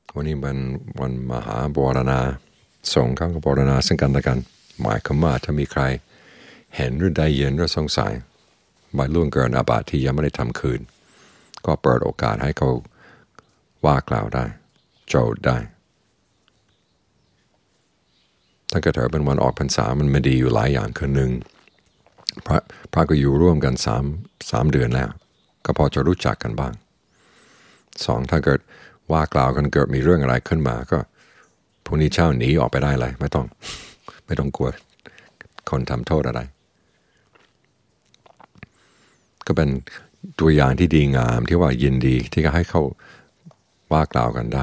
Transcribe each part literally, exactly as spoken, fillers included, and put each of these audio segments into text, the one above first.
วันนี้เป็นวันมหาบวรณาสงฆ์เขาก็บวรณาซึ่งกันและกันหมายความว่าถ้ามีใครเห็นหรือได้ยินหรือสงสัยว่าล่วงเกินอาบัติที่ยังไม่ได้ทำคืนก็เปิดโอกาสให้เขาว่ากล่าวได้โจทย์ได้ถ้าเกิดถือเป็นวันออกพรรษามันไม่ดีอยู่หลายอย่างคือหนึ่งพระพระก็อยู่ร่วมกันสามสามเดือนแล้วก็พอจะรู้จักกันบ้างสองถ้าเกิดว่ากล่าวกันเกิดมีเรื่องอะไรขึ้นมาก็พรุ่งนี้เช้าหนีออกไปได้เลยไม่ต้องไม่ต้องกลัวคนทำโทษอะไรก็เป็นตัวอย่างที่ดีงามที่ว่ายินดีที่จะให้เขาว่ากล่าวกันได้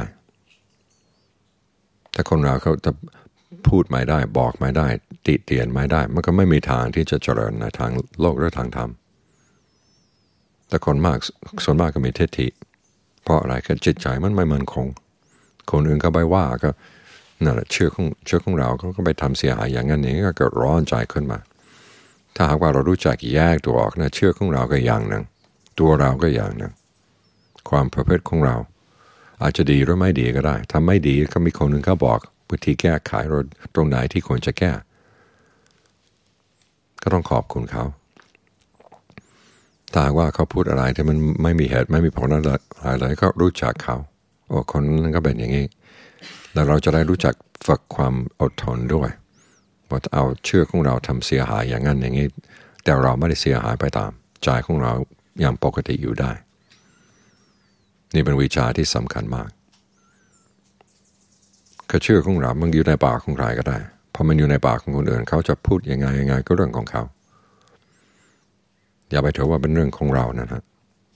ถ้าคนเราเขาจะพูดไม่ได้บอกไม่ได้ติเตียนไม่ได้มันก็ไม่มีทางที่จะเจริญในทางโลกหรือทางธรรมแต่คนมากส่วนมากก็มีทิฏฐิเพราะอะไรก็จิตใจมันไม่มั่นคงคนอื่นก็ไปว่าก็นั่นแหละเชื่อของเชื่อของเราเขาก็ไปทำเสียหายอย่างนั้นอย่างนี้ก็เกิดร้อนใจขึ้นมาถ้าหากว่าเรารู้จักแยกตัวออกนะเชื่อของเราก็อย่างหนึ่งตัวเราก็อย่างหนึ่งความประพฤติของเราอาจจะดีหรือไม่ดีก็ได้ถ้าไม่ดีก็มีคนหนึ่งเขาบอกวิธีแก้ไขเราตรงไหนที่ควรจะแก้ก็ต้องขอบคุณเขาถ้าว่าเขาพูดอะไรที่มันไม่มีเหตุไม่มีผลอะไรเลยก็รู้จักเขาโอ้คนนั้นก็เป็นอย่างนี้แล้วเราจะได้รู้จักฝึกความอดทนด้วยว่าเอาเชื่อของเราทำเสียหายอย่างนั้นอย่างนี้แต่เราไม่ได้เสียหายไปตามใจของเราอย่างปกติอยู่ได้นี่เป็นวิชาที่สำคัญมากก็เชื่อของเรามันอยู่ในปากของใครก็ได้พอมันอยู่ในปากของคนอื่นเขาจะพูดยังไงยังไงก็เรื่องของเขาอย่าไปถือว่าเป็นเรื่องของเรานะฮะ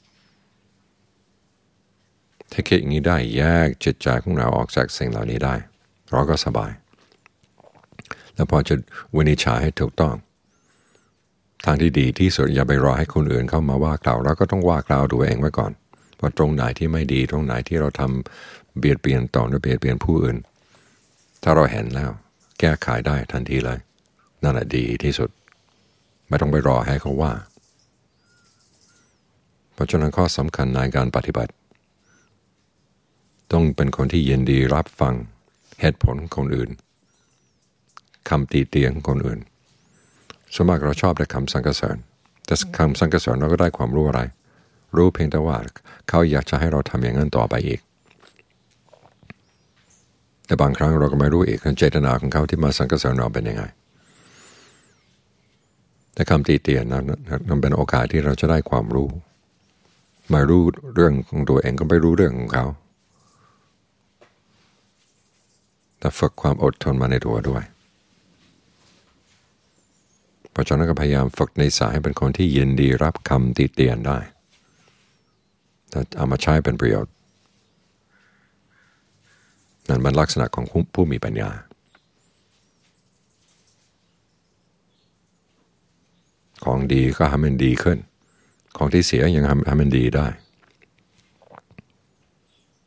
ถ้าคิดอย่างนี้ได้แยกจิตใจของเราออกจากสิ่งเหล่านี้ได้เราก็สบายแล้วพอจะวินิจฉัยให้ถูกต้องทางที่ดีที่สุดอย่าไปรอให้คนอื่นเข้ามาว่ากล่าวเราก็ต้องว่ากล่าวตัวเองไว้ก่อนว่าตรงไหนที่ไม่ดีตรงไหนที่เราทำเบียดเบียนต่อหรือเบียดเบียนผู้อื่นถ้าเราเห็นแล้วแก้ไขได้ทันทีเลยนั่นแหละดีที่สุดไม่ต้องไปรอให้เขาว่าเพราะฉะนั้นข้อสำคัญในการปฏิบัติต้องเป็นคนที่ยินดีรับฟังเหตุผลของคนอื่นคำตีเตียงของคนอื่นส่วนมากเราชอบแต่คำสรรเสริญแต่คำสรรเสริญเราก็ได้ความรู้อะไรรู้เพียงแต่ว่าเขาอยากจะให้เราทำอย่างนั้นต่อไปอีกแต่บางครั้งเราก็ไม่รู้อีกเจตนาของเขาที่มาสรรเสริญเราเป็นยังไงแต่คำตีเตียนนั้นมันเป็นโอกาสที่เราจะได้ความรู้มารู้เรื่องของตัวเองก็ไม่รู้เรื่องของเขาแต่ฝึกความอดทนมาในตัวด้วยเพราะฉะนั้นก็พยายามฝึกในสายให้เป็นคนที่ยินดีรับคำติเตียนได้แต่เอามาใช้เป็นประโยชน์นั่นเป็นลักษณะของผู้มีปัญญาของดีก็ให้มันดีขึ้นของที่เสียยังทำให้มันดีได้